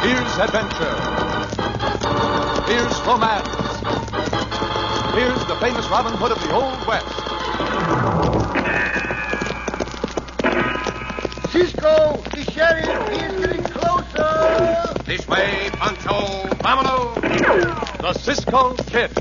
Here's adventure. Here's romance. Here's the famous Robin Hood of the Old West. Cisco, the sheriff, he is getting closer. This way, Pancho. Vámonos. The Cisco Kid.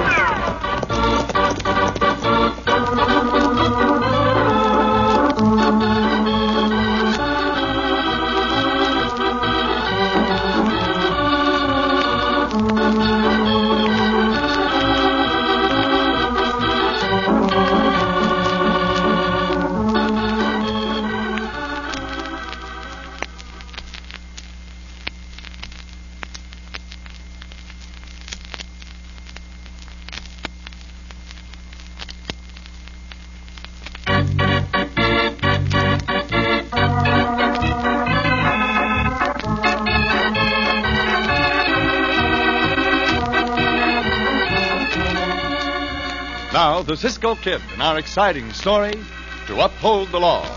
Now, the Cisco Kid in our exciting story, To Uphold the Law.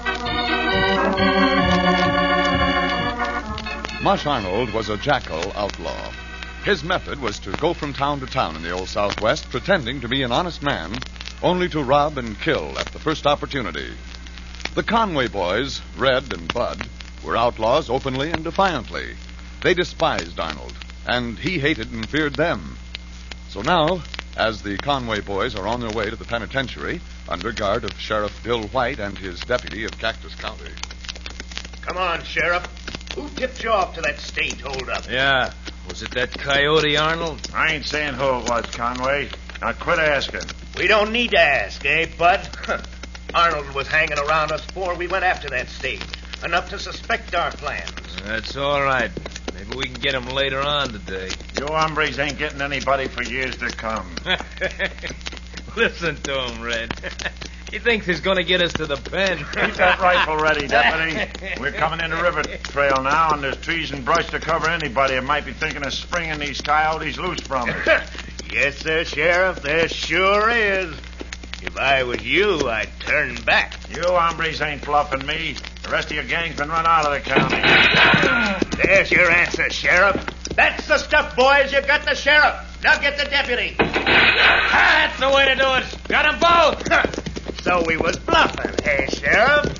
Mush Arnold was a jackal outlaw. His method was to go from town to town in the old Southwest, pretending to be an honest man, only to rob and kill at the first opportunity. The Conway boys, Red and Bud, were outlaws openly and defiantly. They despised Arnold, and he hated and feared them. So now, as the Conway boys are on their way to the penitentiary, under guard of Sheriff Bill White and his deputy of Cactus County. Come on, Sheriff. Who tipped you off to that state holdup? Yeah. Was it that coyote, Arnold? I ain't saying who it was, Conway. Now quit asking. We don't need to ask, eh, Bud? Arnold was hanging around us before we went after that stage. Enough to suspect our plans. That's all right. Maybe we can get him later on today. You hombres ain't getting anybody for years to come. Listen to him, Red. He thinks he's going to get us to the pen. Keep that rifle ready, deputy. We're coming in the river trail now, and there's trees and brush to cover anybody that might be thinking of springing these coyotes loose from us. Yes, sir, Sheriff. There sure is. If I was you, I'd turn back. You hombres ain't bluffing me. The rest of your gang's been run out of the county. There's your answer, Sheriff. That's the stuff, boys. You got the sheriff. Now get the deputy. That's the way to do it. Got them both. So we was bluffing, hey, Sheriff?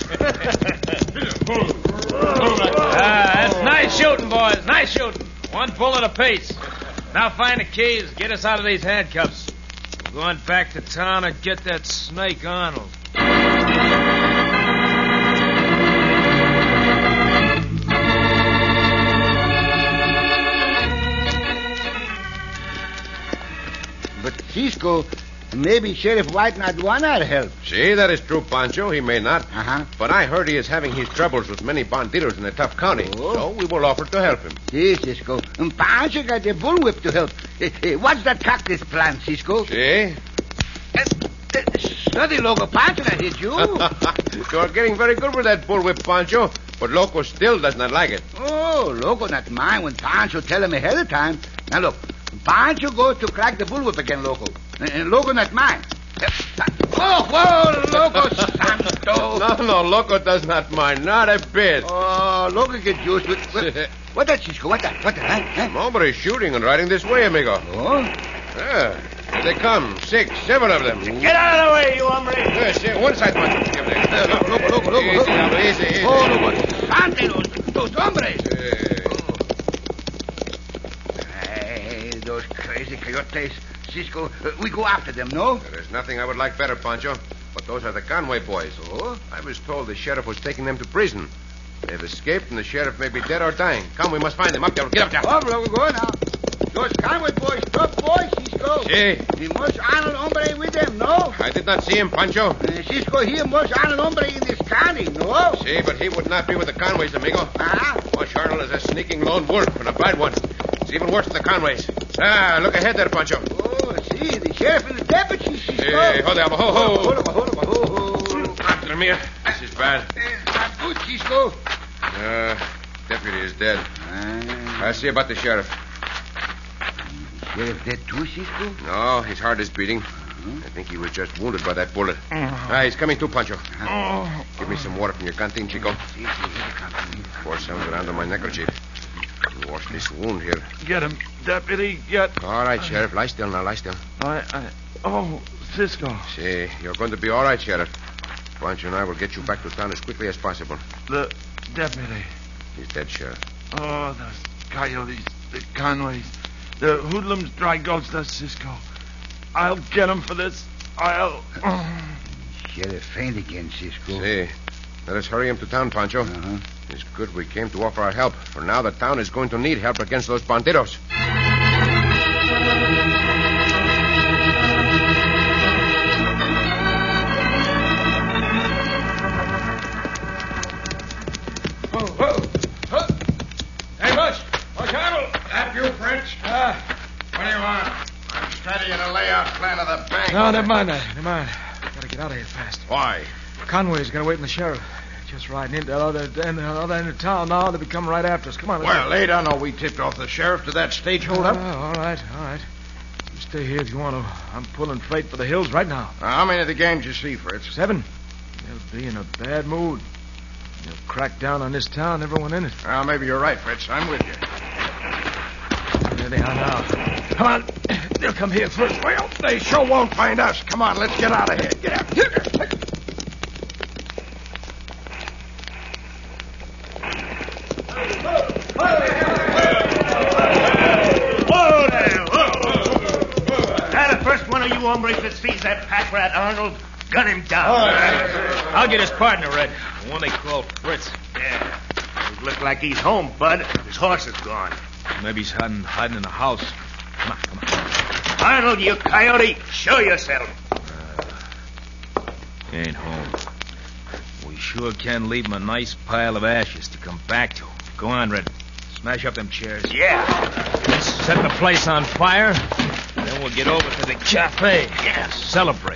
That's nice shooting, boys. Nice shooting. One bullet apiece. Now find the keys. Get us out of these handcuffs. We're going back to town and get that snake Arnold. But Cisco, maybe Sheriff White not want our help. See, that is true, Pancho. He may not. Uh-huh. But I heard he is having his troubles with many bandidos in the tough county. Oh. So we will offer to help him. Yes, Cisco. Pancho got the bullwhip to help. What's that cactus plant, Cisco? See? Study, Loco. Pancho not hit you. You are getting very good with that bullwhip, Pancho. But Loco still does not like it. Oh, Loco not mind when Pancho tell him ahead of time. Now, look. Pancho goes to crack the bullwhip again, Loco. And Loco not mind. Oh, whoa, Loco Santo. No, Loco does not mind. Not a bit. Oh, Loco get used to it. What that, Cisco? What that? Huh? Hombre is shooting and riding this way, amigo. Oh? Yeah. Here they come. 6, 7 of them. Get out of the way, you hombre. Yes, one side, Pancho. Loco. Easy. Oh, Loco Sante, those hombres. Those crazy coyotes. Cisco, we go after them, no? There is nothing I would like better, Pancho. But those are the Conway boys. Oh? I was told the sheriff was taking them to prison. They've escaped, and the sheriff may be dead or dying. Come, we must find them. Up there. Get up there. Oh, bro, we go now. Those Conway boys, tough boys, Cisco. See? The most Arnold hombre with them, no? I did not see him, Pancho. Cisco, he most Arnold hombre in this county, no? See, but he would not be with the Conways, amigo. Uh-huh. Mush Arnold is a sneaking lone wolf and a bad one. It's even worse than the Conways. Ah, look ahead there, Pancho. Oh, see, the sheriff and the deputy, Cisco. Hey, hold on, Hold on. After me. This is bad. Not good, Cisco. Deputy is dead. I'll see about the sheriff. Sheriff dead too, Cisco? No, his heart is beating. I think he was just wounded by that bullet. He's coming too, Pancho. Give me some water from your canteen, Chico. Pour some around on my neckerchief. Wash this wound here. Get him, deputy. Get. All right, Sheriff. Lie still now. Lie still. Oh, Cisco. See, you're going to be all right, Sheriff. Pancho and I will get you back to town as quickly as possible. The deputy. He's dead, Sheriff. Oh, those coyotes, the Conways, the hoodlums, dry gulch, that's Cisco. I'll get him for this. Sheriff faint again, Cisco. See, let us hurry him to town, Pancho. Uh-huh. It's good we came to offer our help, for now the town is going to need help against those bandidos. Hey, Bush. Bush Arnold. That you, Fritz? What do you want? I'm studying a layout plan of the bank. No, never mind that. Never mind. Gotta get out of here fast. Why? Conway's gonna wait on the sheriff. Just riding into the other end of town now. They'll be coming right after us. Come on, let's Well, go. they don't know we tipped off the sheriff to that stage holdup. All right. You stay here if you want to. I'm pulling freight for the hills right now. How many of the games you see, Fritz? 7. They'll be in a bad mood. They'll crack down on this town, everyone in it. Well, maybe you're right, Fritz. I'm with you. There they are now. Come on. They'll come here first. Well, they sure won't find us. Come on, let's get out of here. Get out. Whoa there! Whoa! Now, the first one of you hombres that sees that pack rat, Arnold, gun him down. I'll get his partner, Red. The one they call Fritz. Yeah. It look like he's home, Bud. His horse is gone. Maybe he's hiding in the house. Come on. Arnold, you coyote, show yourself. He ain't home. We sure can leave him a nice pile of ashes to come back to. Go on, Red. Smash up them chairs. Yeah. Let's set the place on fire. Then we'll get over to the cafe. Yes. Celebrate.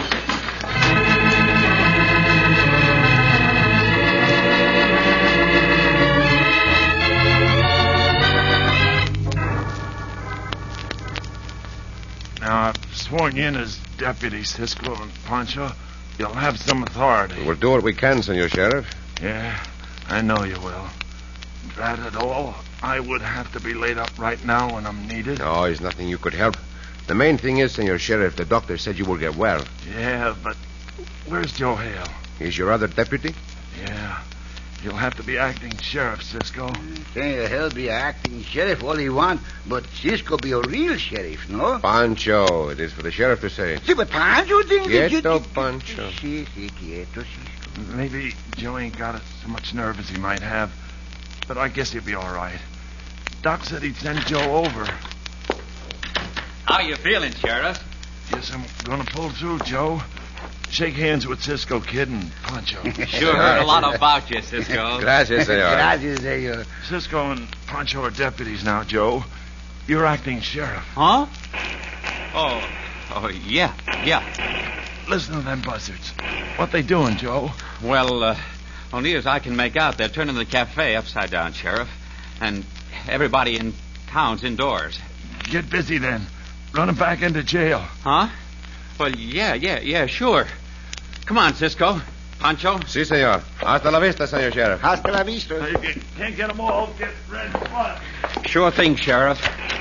Now, I've sworn you in as deputy, Cisco and Pancho. You'll have some authority. We'll do what we can, Senor Sheriff. Yeah, I know you will. That at all, I would have to be laid up right now when I'm needed. No, there's nothing you could help. The main thing is, Senor Sheriff, the doctor said you will get well. Yeah, but where's Joe Hale? He's your other deputy? Yeah, he'll have to be acting sheriff, Cisco. Say, he'll be acting sheriff all he want, but Cisco be a real sheriff, no? Pancho, it is for the sheriff to say. See, but Pancho thinks that you... Quieto, Pancho. Si, quieto, Cisco. Maybe Joe ain't got so much nerve as he might have, but I guess he'll be all right. Doc said he'd send Joe over. How you feeling, Sheriff? Guess I'm gonna pull through, Joe. Shake hands with Cisco Kid and Pancho. Sure heard a lot about you, Cisco. Gracias, senor. Gracias, senor. Cisco and Pancho are deputies now, Joe. You're acting sheriff. Huh? Oh, yeah. Listen to them buzzards. What they doing, Joe? Well, only as I can make out, they're turning the cafe upside down, Sheriff. And everybody in town's indoors. Get busy then. Run 'em back into jail. Huh? Well, yeah, sure. Come on, Cisco. Pancho. Si, senor. Hasta la vista, senor sheriff. Hasta la vista. If you can't get 'em all, get red blood. Sure thing, Sheriff.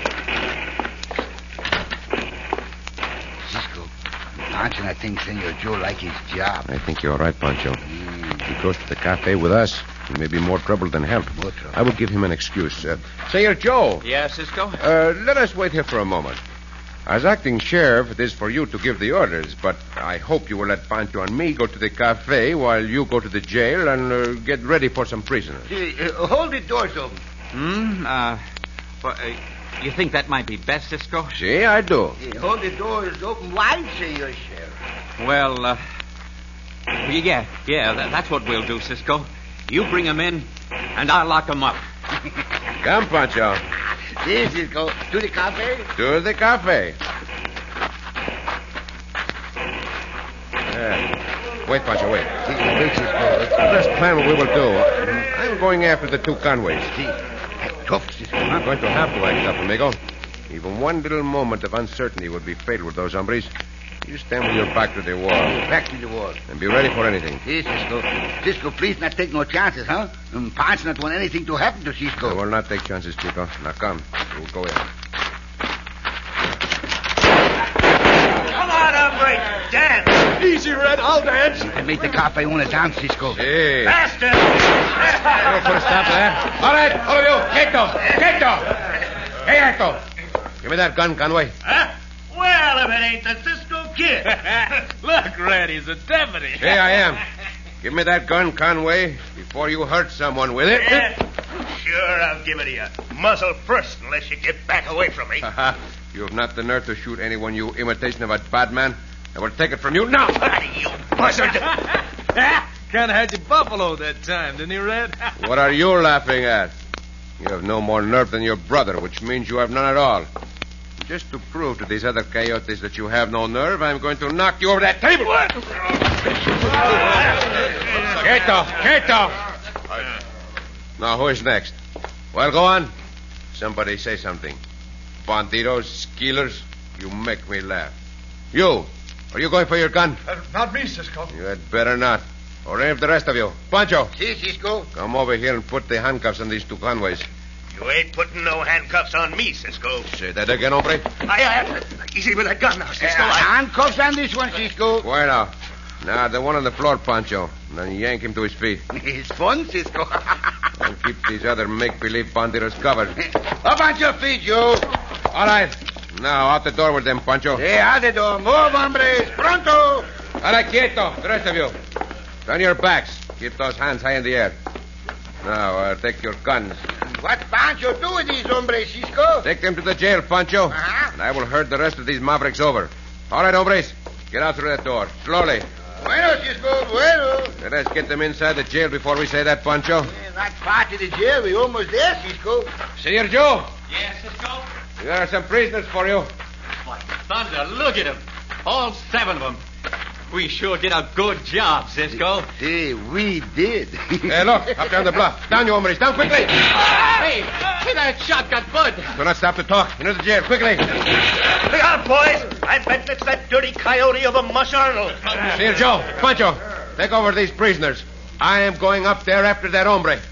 Cisco, Pancho, I think Senor Joe like his job. I think you're right, Pancho. If he goes to the cafe with us, he may be more trouble than help. More trouble. I will give him an excuse. Senor Joe, Yeah, Cisco? let us wait here for a moment. As acting sheriff, it is for you to give the orders, but I hope you will let Pancho and me go to the cafe while you go to the jail and get ready for some prisoners. See, hold the doors open. You think that might be best, Cisco? See, I do. Hold the doors open wide, Senor Sheriff. Well, yeah, that's what we'll do, Cisco. You bring 'em in, and I'll lock 'em up. Come, Pancho. See, Cisco, to the cafe. To the cafe. Wait, Pancho, wait. Wait, Cisco. Let's plan what we will do. I'm going after the two Conways. See, tough, Cisco. I'm going to have to act up, amigo. Even one little moment of uncertainty would be fatal with those hombres. You stand with your back to the wall Back to the wall. and be ready for anything. Hey, Cisco. Cisco, please not take no chances, huh? Pancho not want anything to happen to I Cisco. will not take chances, Chico. Now come. We'll go in. Come on, hombre. Dance. Easy, Red. I'll dance. And make the cafe owner dance, Cisco. Hey. Faster. We'll put a stop to that. All right, all of you. Quieto. Hey, Echo. Give me that gun, Conway. Huh? Well, if it ain't the Cisco Kid. Look, Red, he's a deputy. Here I am. Give me that gun, Conway, before you hurt someone with it. Yeah. Sure, I'll give it to you. Muzzle first, unless you get back away from me. You have not the nerve to shoot anyone, you imitation of a bad man. I will take it from you now. You buzzard. Kind of had you buffalo that time, didn't he, Red? What are you laughing at? You have no more nerve than your brother, which means you have none at all. Just to prove to these other coyotes that you have no nerve, I'm going to knock you over that table. Quieto. Now, who is next? Well, go on. Somebody say something. Bandidos, skeelers, you make me laugh. You, are you going for your gun? Not me, Cisco. You had better not. Or any of the rest of you. Pancho, See, Cisco. come over here and put the handcuffs on these two Conways. You ain't putting no handcuffs on me, Cisco. Say that again, hombre. Easy with that gun now, Cisco. Handcuffs on this one, Cisco. Bueno. Now, the one on the floor, Pancho. Then yank him to his feet. It's fun, Cisco. And keep these other make-believe bandidos covered. Up on your feet, you. All right. Now, out the door with them, Pancho. Hey, out the door. Move, hombres. Pronto. All right, quieto. The rest of you. Turn your backs. Keep those hands high in the air. Now, take your guns. What Pancho do with these hombres, Cisco? Take them to the jail, Pancho. Uh-huh. And I will herd the rest of these mavericks over. All right, hombres. Get out through that door. Slowly. Bueno, Cisco, bueno. Let us get them inside the jail before we say that, Pancho. Not far to the jail. We're almost there, Cisco. Senor Joe, Yes, Cisco? there are some prisoners for you. Like thunder, look at them. All 7 of them. We sure did a good job, Cisco. See, we did. Hey, look, up down the bluff. Down, you hombres. Down quickly. Hey, that shot got Bud. Do not stop to talk. Into the jail, quickly. Look out, boys. I bet it's that dirty coyote of a Mush Arnold. Senor Joe, Pancho, take over these prisoners. I am going up there after that hombre.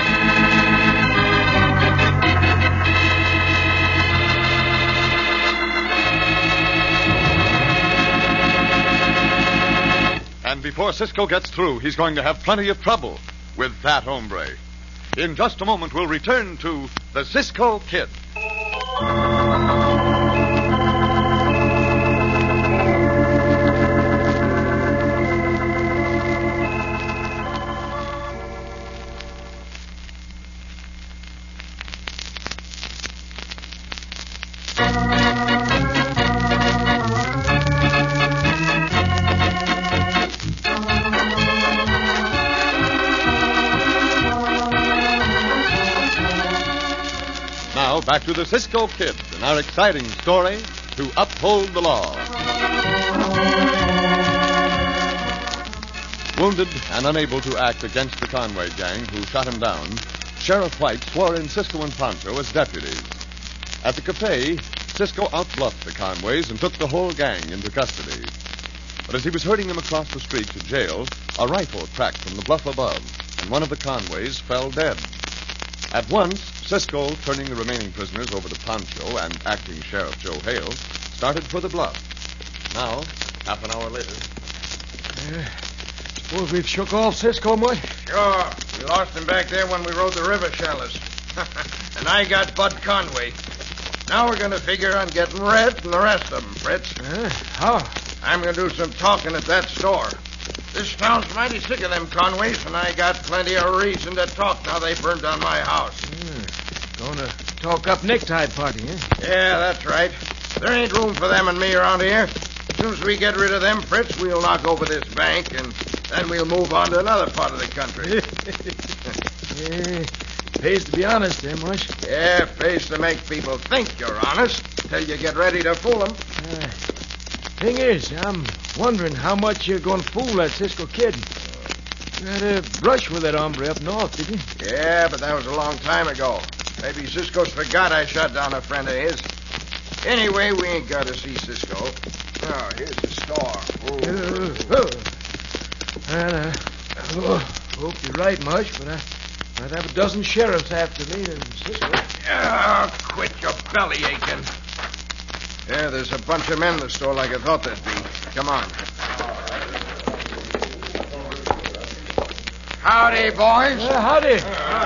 And before Cisco gets through, he's going to have plenty of trouble with that hombre. In just a moment, we'll return to the Cisco Kid. Now, back to the Cisco Kid and our exciting story, To Uphold the Law. Wounded and unable to act against the Conway gang who shot him down, Sheriff White swore in Cisco and Pancho as deputies. At the cafe, Cisco outbluffed the Conways and took the whole gang into custody. But as he was herding them across the street to jail, a rifle cracked from the bluff above, and one of the Conways fell dead. At once, Cisco, turning the remaining prisoners over to Pancho and acting Sheriff Joe Hale, started for the bluff. Now, half an hour later... Suppose we've shook off Cisco, boy? Sure. We lost him back there when we rode the river shallows. And I got Bud Conway. Now we're going to figure on getting Red and the rest of them, Fritz. How? I'm going to do some talking at that store. This town's mighty sick of them Conways, and I got plenty of reason to talk now they burned down my house. Gonna talk up necktie party, eh? Yeah, that's right. There ain't room for them and me around here. As soon as we get rid of them, Fritz, we'll knock over this bank, and then we'll move on to another part of the country. Pays to be honest, eh, Mush? Yeah, pays to make people think you're honest till you get ready to fool them. Thing is, I'm wondering how much you're going to fool that Cisco Kid. You had a brush with that hombre up north, did you? Yeah, but that was a long time ago. Maybe Cisco's forgot I shot down a friend of his. Anyway, we ain't got to see Cisco. Oh, here's the store. Hope you're right, Mush, but I might have a dozen sheriffs after me and Cisco. Quit your belly aching. Yeah, there's a bunch of men in the store like I thought there'd be. Come on. Howdy, boys. Howdy.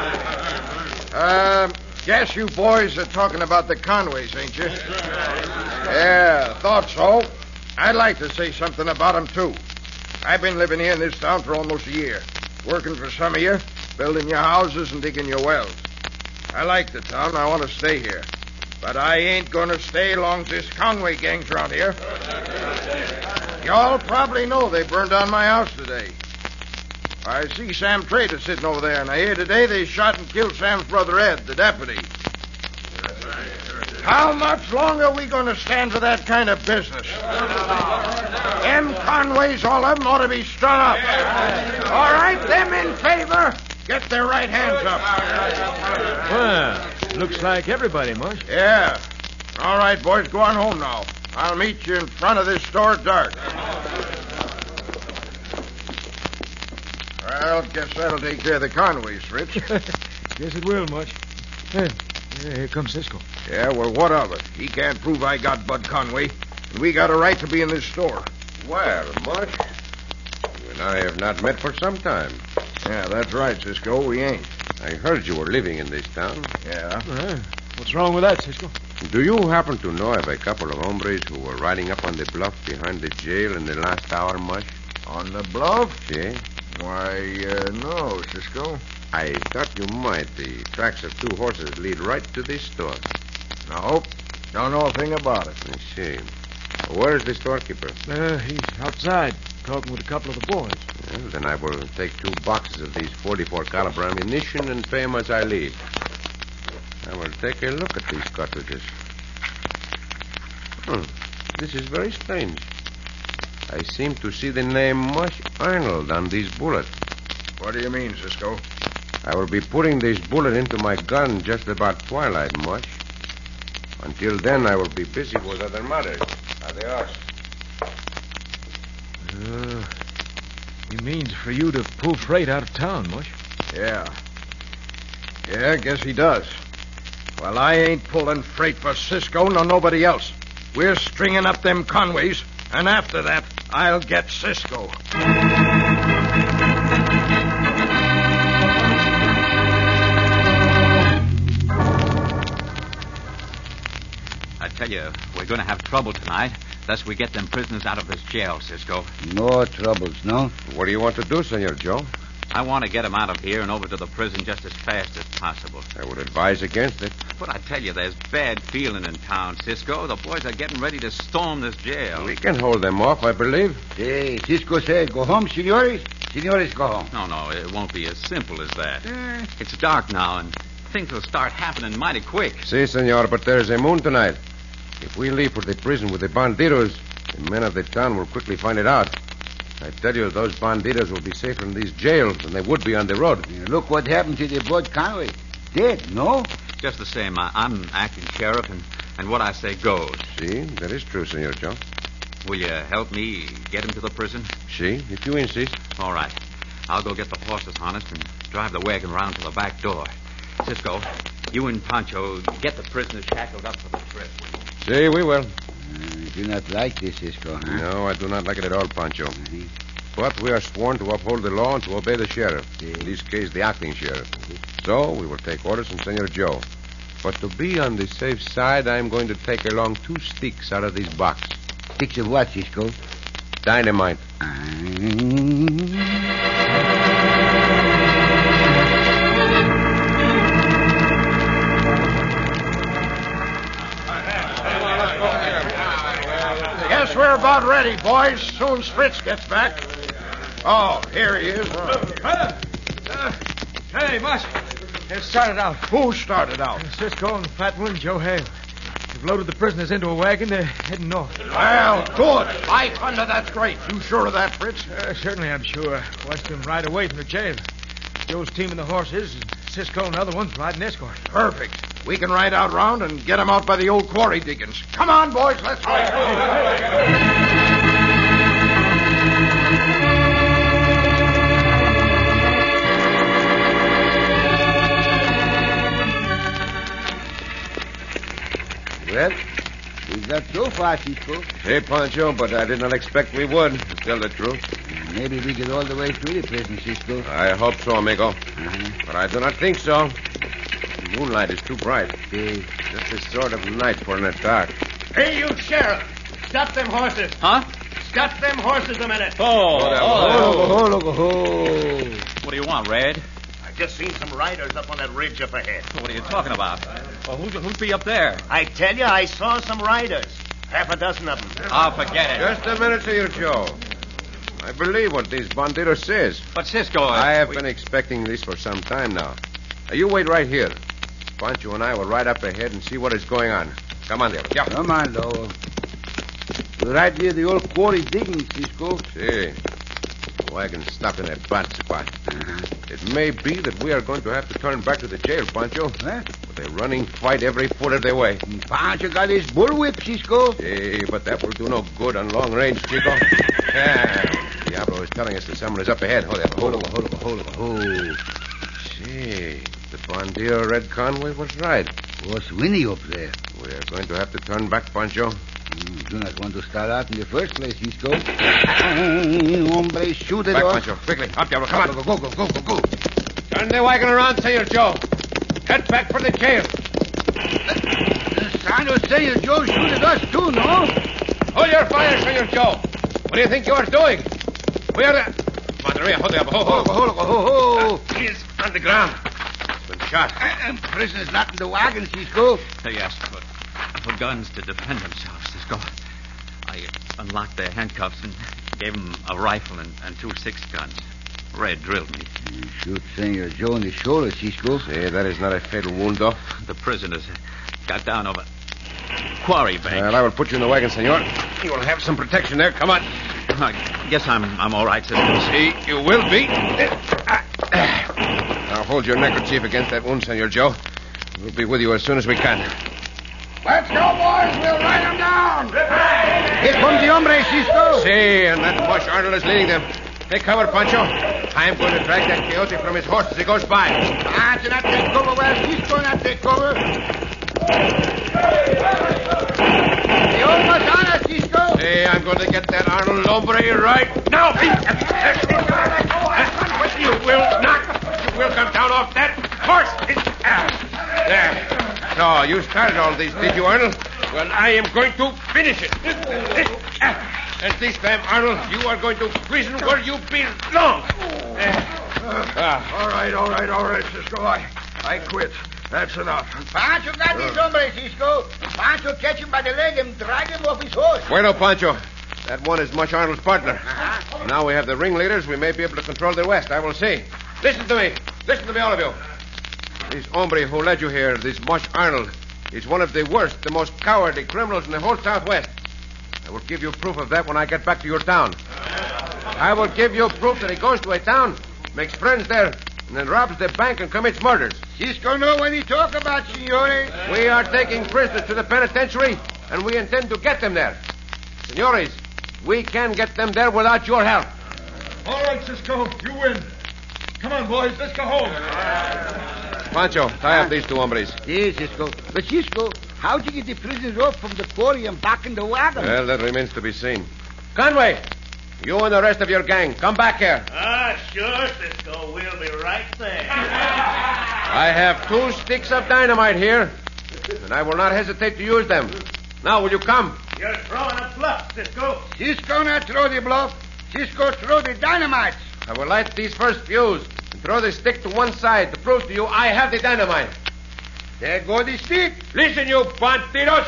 Guess you boys are talking about the Conways, ain't you? Yeah, thought so. I'd like to say something about them, too. I've been living here in this town for almost a year, working for some of you, building your houses and digging your wells. I like the town. I want to stay here. But I ain't going to stay long as this Conway gang's around here. Y'all probably know they burned down my house today. I see Sam Trader sitting over there, and I hear today they shot and killed Sam's brother Ed, the deputy. How much longer are we going to stand for that kind of business? Them Conways, all of them, ought to be strung up. All right, them in favor, get their right hands up. Well, looks like everybody, Mush. Yeah. All right, boys, go on home now. I'll meet you in front of this store at dark. Well, guess that'll take care of the Conways, Fritz. Guess it will, Mush. Here comes Cisco. Yeah, well, what of it? He can't prove I got Bud Conway, and we got a right to be in this store. Well, Mush, you and I have not met for some time. Yeah, that's right, Cisco. We ain't. I heard you were living in this town. Yeah. What's wrong with that, Cisco? Do you happen to know of a couple of hombres who were riding up on the bluff behind the jail in the last hour, Mush? On the bluff? Yeah. Why, no, Cisco. I thought you might. The tracks of two horses lead right to this store. No, don't know a thing about it. I see. Where's the storekeeper? He's outside, talking with a couple of the boys. Well, then I will take 2 boxes of these 44 caliber ammunition and pay him as I leave. I will take a look at these cartridges. This is very strange. I seem to see the name Mush Arnold on these bullets. What do you mean, Cisco? I will be putting this bullet into my gun just about twilight, Mush. Until then, I will be busy with other matters. Adios. He means for you to pull freight out of town, Mush. Yeah. Yeah, guess he does. Well, I ain't pulling freight for Cisco nor nobody else. We're stringing up them Conways, and after that, I'll get Cisco. I tell you, we're going to have trouble tonight unless we get them prisoners out of this jail, Cisco. No troubles, no? What do you want to do, Senor Joe? I want to get them out of here and over to the prison just as fast as possible. I would advise against it. But I tell you, there's bad feeling in town, Cisco. The boys are getting ready to storm this jail. We can hold them off, I believe. Hey, Cisco said, go home, senores. Senores, go home. No, it won't be as simple as that. It's dark now, and things will start happening mighty quick. Si, senor, but there's a moon tonight. If we leave for the prison with the bandidos, the men of the town will quickly find it out. I tell you, those bandidos will be safer in these jails than they would be on the road. Look what happened to the Bud Conway. Dead, no? Just the same, I'm acting sheriff, and what I say goes. See, that is true, Senor Joe. Will you help me get him to the prison? See, if you insist. All right. I'll go get the horses harnessed and drive the wagon around to the back door. Cisco, you and Pancho get the prisoners shackled up for the trip. See, we will. You do not like this, Cisco, huh? No, I do not like it at all, Pancho. But we are sworn to uphold the law and to obey the sheriff. In this case, the acting sheriff. So we will take orders from Senor Joe. But to be on the safe side, I am going to take along 2 sticks out of this box. Sticks of what, Cisco? Dynamite. Guess we're about ready, boys. Soon as Fritz gets back. Oh, here he is. Hey, Mush. It started out. Who started out? Cisco and Fatwood and Joe Hale. They've loaded the prisoners into a wagon. They're heading north. Well, good. By thunder, that's great. You sure of that, Fritz? Certainly, I'm sure. Watched them ride away from the jail. Joe's teaming the horses, and Cisco and the other ones riding escort. Perfect. We can ride out round and get them out by the old quarry diggings. Come on, boys. Let's go. far, Cisco. Hey, Pancho, but I did not expect we would, to tell the truth. Maybe we get all the way through the prison, Cisco. I hope so, amigo. But I do not think so. The moonlight is too bright. See. Just the sort of night for in the dark. Hey, you sheriff. Stop them horses. Huh? Stop them horses a minute. What do you want, Red? I just seen some riders up on that ridge up ahead. What are you talking about? Well, who's be up there? I tell you, I saw some riders. Half a dozen of them. Oh, forget it. Just a minute, Senor Joe. I believe what this bandito says. But Cisco... I have been expecting this for some time now. You wait right here. Pancho and I will ride up ahead and see what is going on. Come on, Diablo. Yeah. Come on, Lobo. We're right near the old quarry digging, Cisco. See. The wagon stopped in that bad spot. It may be that we are going to have to turn back to the jail, Pancho. Huh? With a running fight every foot of the way. Pancho got his bullwhip, Cisco. Hey, but that will do no good on long range, Chico. Diablo is telling us that someone is up ahead. Hold on. See, the bandito Red Conway was right. What's Winnie up there? We are going to have to turn back, Pancho. You do not want to start out in the first place, Cisco. Hombre, shoot it Back, off. Pancho. Quickly. Up, Diablo. Come on. Go. Turn the wagon around, Senor Joe. Head back for the jail. San Jose, Joe shooted us too, no? Hold your fire, Senor Joe. What do you think you are doing? We are the... Madre, hold up. Ho. He's on the ground. He's been shot. Prisoner's not in the wagon, Cisco. Yes, but for guns to defend themselves, Cisco. I unlocked their handcuffs and gave them a rifle and 2 6 guns. Red drilled me. You shoot Senor Joe in the shoulder, Cisco. See, that is not a fatal wound, though. The prisoners got down over quarry bank. Well, I will put you in the wagon, senor. You will have some protection there. Come on. I guess I'm all right, Cisco. See, you will be. Now hold your neckerchief against that wound, Senor Joe. We'll be with you as soon as we can. Let's go, boys. We'll ride them down. Here comes the hombre, Cisco. See, and that Mush Arnold is leading them. Take cover, Pancho. I'm going to drag that coyote from his horse as he goes by. Pancho not take cover. Well, Cisco not take cover. The almost on us, Cisco. Hey, I'm going to get that Arnold hombre right now. You will not. You will come down off that horse. There. So, you started all this, did you, Arnold? Well, I am going to finish it. And this time, Arnold, you are going to prison where you belong. All right, Cisco. I quit. That's enough. Pancho got this hombre, Cisco. Pancho catch him by the leg and drag him off his horse. Bueno, Pancho. That one is Mush Arnold's partner. Now we have the ringleaders. We may be able to control the rest. I will see. Listen to me, all of you. This hombre who led you here, this Mush Arnold, is one of the worst, the most cowardly criminals in the whole Southwest. I will give you proof of that when I get back to your town. I will give you proof that he goes to a town, makes friends there, and then robs the bank and commits murders. Cisco know what he talk about, senores. We are taking prisoners to the penitentiary, and we intend to get them there. Senores, we can get them there without your help. All right, Cisco. You win. Come on, boys. Let's go home. Pancho, tie up these 2 hombres. Yes, Cisco. But, Cisco, how'd you get the prisoners off from the quarry and back in the wagon? Well, that remains to be seen. Conway, you and the rest of your gang, come back here. Sure, Cisco. We'll be right there. I have 2 sticks of dynamite here, and I will not hesitate to use them. Now, will you come? You're throwing a bluff, Cisco. Cisco not throw the bluff. Cisco throw the dynamite. I will light these first fuse and throw the stick to one side to prove to you I have the dynamite. There go the stick. Listen, you bandidos.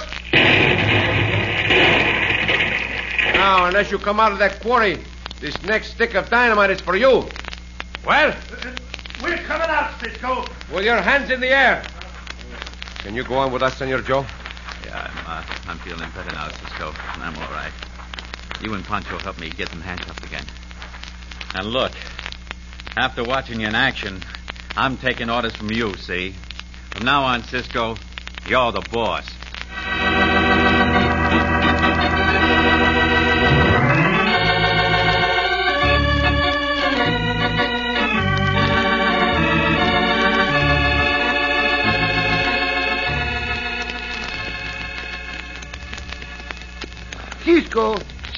Now, unless you come out of that quarry, this next stick of dynamite is for you. Well? We're coming out, Cisco. With your hands in the air. Can you go on with us, Senor Joe? Yeah, I'm feeling better now, Cisco, and I'm all right. You and Pancho helped me get them handcuffed again. And look, after watching you in action, I'm taking orders from you, see? From now on, Cisco, you're the boss.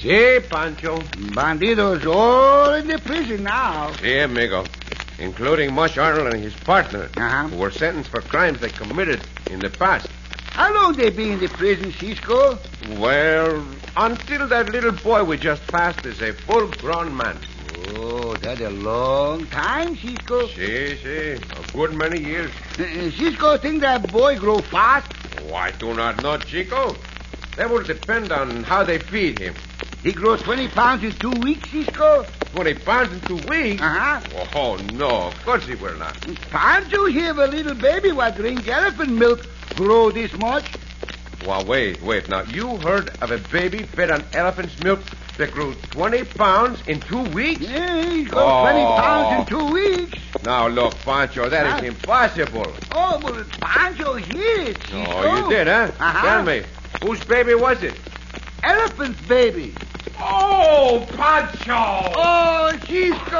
Si, Pancho. Bandidos all in the prison now. Si, amigo. Including Mush Arnold and his partner, Uh-huh. who were sentenced for crimes they committed in the past. How long they be in the prison, Cisco? Well, until that little boy we just passed is a full-grown man. Oh, that's a long time, Cisco. Si, a good many years. Cisco think that boy grow fast? Oh, I do not know, Chico. That will depend on how they feed him. He grow 20 pounds in 2 weeks, Cisco? 20 pounds in 2 weeks? Uh-huh. Oh, no, of course he will not. Pancho have a little baby what drink elephant milk grow this much? Well, wait. Now, you heard of a baby fed on elephant's milk that grew 20 pounds in 2 weeks? Yeah, he grow 20 pounds in 2 weeks. Now, look, Pancho, that is impossible. Oh, but Pancho hear it, Cisco. Oh, you did, huh? Uh-huh. Tell me, whose baby was it? Elephant's baby. Oh, Pancho! Oh, Cisco.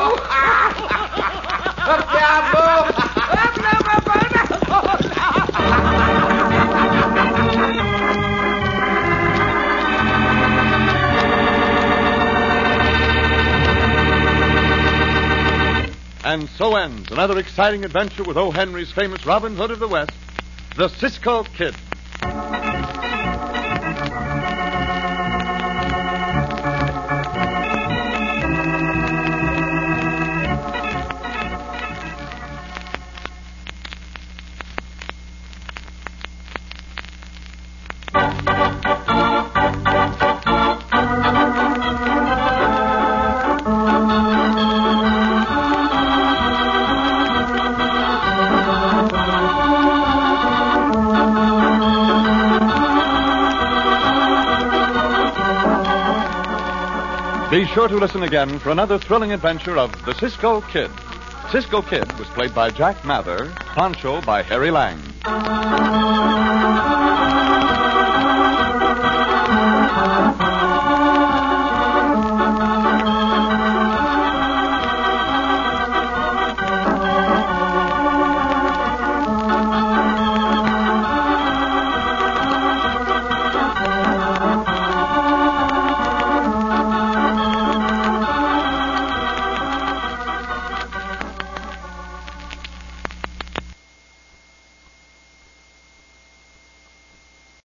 And so ends another exciting adventure with O. Henry's famous Robin Hood of the West, the Cisco Kid. Be sure to listen again for another thrilling adventure of the Cisco Kid. Cisco Kid was played by Jack Mather, Pancho by Harry Lang.